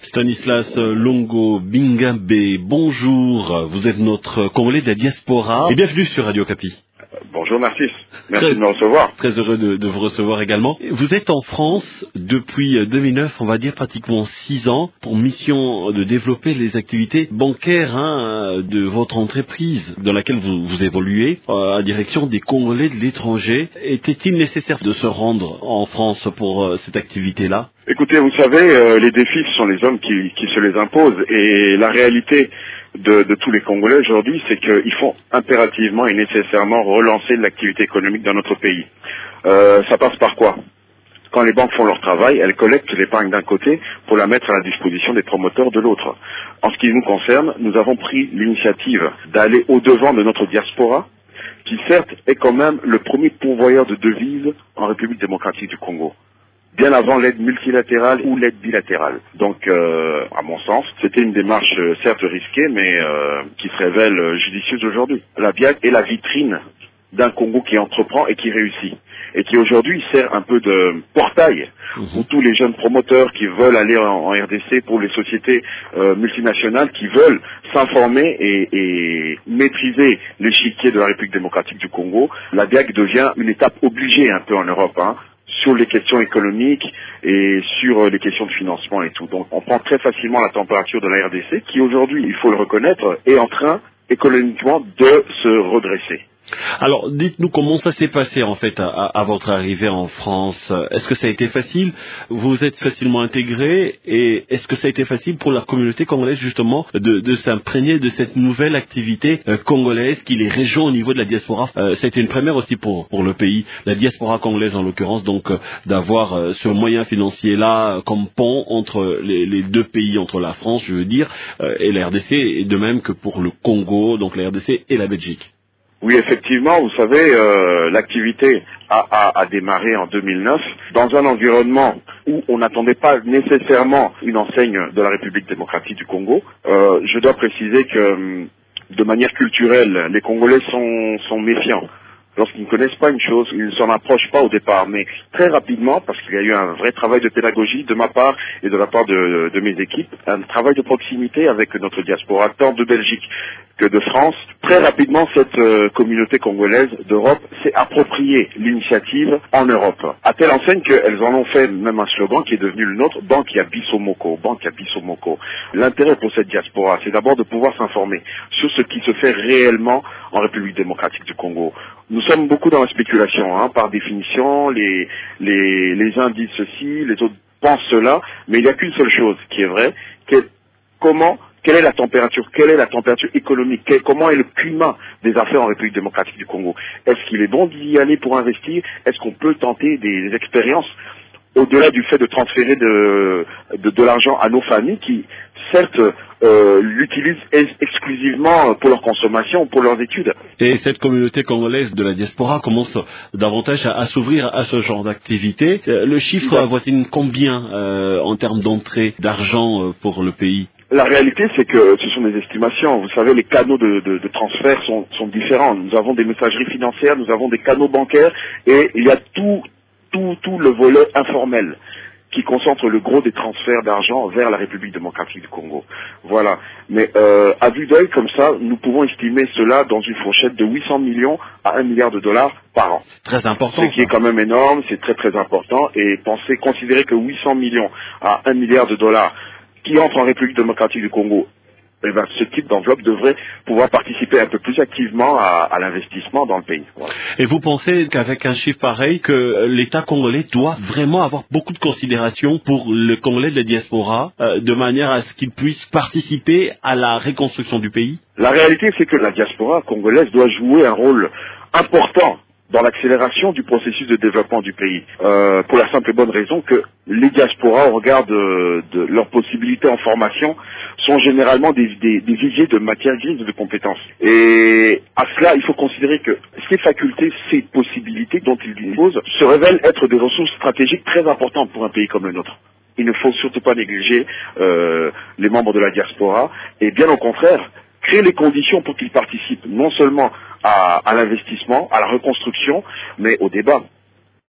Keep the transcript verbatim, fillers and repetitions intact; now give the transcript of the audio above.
Stanislas Longo Bingabé, bonjour, vous êtes notre Congolais de la diaspora et bienvenue sur Radio Okapi. Bonjour Narcisse, merci très, de me recevoir. Très heureux de, de vous recevoir également. Vous êtes en France depuis deux mille neuf, on va dire pratiquement six ans, pour mission de développer les activités bancaires hein, de votre entreprise dans laquelle vous, vous évoluez, euh, à direction des Congolais de l'étranger. Était-il nécessaire de se rendre en France pour euh, cette activité-là ? Écoutez, vous savez, euh, les défis, ce sont les hommes qui, qui se les imposent, et la réalité de, de tous les Congolais aujourd'hui, c'est qu'ils font impérativement et nécessairement relancer l'activité économique dans notre pays. Euh, ça passe par quoi ? Quand les banques font leur travail, elles collectent l'épargne d'un côté pour la mettre à la disposition des promoteurs de l'autre. En ce qui nous concerne, nous avons pris l'initiative d'aller au-devant de notre diaspora, qui certes est quand même le premier pourvoyeur de devises en République démocratique du Congo, bien avant l'aide multilatérale ou l'aide bilatérale. Donc, euh, à mon sens, c'était une démarche euh, certes risquée, mais euh, qui se révèle euh, judicieuse aujourd'hui. La B I A C est la vitrine d'un Congo qui entreprend et qui réussit, et qui aujourd'hui sert un peu de portail mmh. pour tous les jeunes promoteurs qui veulent aller en, en R D C, pour les sociétés euh, multinationales qui veulent s'informer et, et maîtriser l'échiquier de la République démocratique du Congo. La B I A C devient une étape obligée un peu en Europe, hein, sur les questions économiques et sur les questions de financement et tout. Donc on prend très facilement la température de la R D C qui aujourd'hui, il faut le reconnaître, est en train économiquement de se redresser. Alors, dites-nous comment ça s'est passé en fait à, à votre arrivée en France. Est-ce que ça a été facile ? Vous êtes facilement intégré et est-ce que ça a été facile pour la communauté congolaise justement de, de s'imprégner de cette nouvelle activité euh, congolaise qui les rejoint au niveau de la diaspora ? euh, Ça a été une première aussi pour, pour le pays, la diaspora congolaise en l'occurrence, donc euh, d'avoir euh, ce moyen financier-là euh, comme pont entre les, les deux pays, entre la France, je veux dire, euh, et la R D C, et de même que pour le Congo, donc la R D C et la Belgique. Oui, effectivement, vous savez, euh, l'activité a, a, a démarré en deux mille neuf dans un environnement où on n'attendait pas nécessairement une enseigne de la République démocratique du Congo. Euh, je dois préciser que, de manière culturelle, les Congolais sont, sont méfiants. Lorsqu'ils ne connaissent pas une chose, ils ne s'en approchent pas au départ, mais très rapidement, parce qu'il y a eu un vrai travail de pédagogie de ma part et de la part de, de mes équipes, un travail de proximité avec notre diaspora, tant de Belgique que de France. Très rapidement, cette euh, communauté congolaise d'Europe s'est appropriée l'initiative en Europe, à telle enseigne qu'elles en ont fait même un slogan qui est devenu le nôtre, Bankia Bissomoko, Bankia Bissomoko. L'intérêt pour cette diaspora, c'est d'abord de pouvoir s'informer sur ce qui se fait réellement en République démocratique du Congo. Nous sommes beaucoup dans la spéculation, hein, par définition, les, les, les uns disent ceci, les autres pensent cela, mais il n'y a qu'une seule chose qui est vraie, que comment, quelle est la température, quelle est la température économique, quel, comment est le climat des affaires en République démocratique du Congo. Est-ce qu'il est bon d'y aller pour investir? Est-ce qu'on peut tenter des, des expériences au-delà du fait de transférer de, de, de l'argent à nos familles qui, certes, euh, l'utilisent exclusivement pour leur consommation, pour leurs études. Et cette communauté congolaise de la diaspora commence davantage à, à s'ouvrir à ce genre d'activité. Euh, le chiffre avoisine combien euh, en termes d'entrée d'argent euh, pour le pays? La réalité, c'est que ce sont des estimations. Vous savez, les canaux de, de, de transfert sont, sont différents. Nous avons des messageries financières, nous avons des canaux bancaires, et il y a tout, tout, tout le volet informel qui concentre le gros des transferts d'argent vers la République démocratique du Congo. Voilà. Mais euh, à vue d'œil, comme ça, nous pouvons estimer cela dans une fourchette de huit cents millions à un milliard de dollars par an. C'est très important. Ce qui ça. est quand même énorme, c'est très très important. Et penser, considérer que huit cents millions à un milliard de dollars qui entrent en République démocratique du Congo, eh ben, ce type d'enveloppe devrait pouvoir participer un peu plus activement à, à l'investissement dans le pays. Voilà. Et vous pensez qu'avec un chiffre pareil, que l'État congolais doit vraiment avoir beaucoup de considération pour le Congolais de la diaspora, euh, de manière à ce qu'il puisse participer à la reconstruction du pays? La réalité, c'est que la diaspora congolaise doit jouer un rôle important dans l'accélération du processus de développement du pays, euh, pour la simple et bonne raison que les diasporas, au regard de, de leurs possibilités en formation, sont généralement des, des, des viviers de matières grises de compétences. Et à cela, il faut considérer que ces facultés, ces possibilités dont ils disposent, se révèlent être des ressources stratégiques très importantes pour un pays comme le nôtre. Il ne faut surtout pas négliger euh, les membres de la diaspora, et bien au contraire, créer les conditions pour qu'ils participent non seulement à, à l'investissement, à la reconstruction, mais au débat.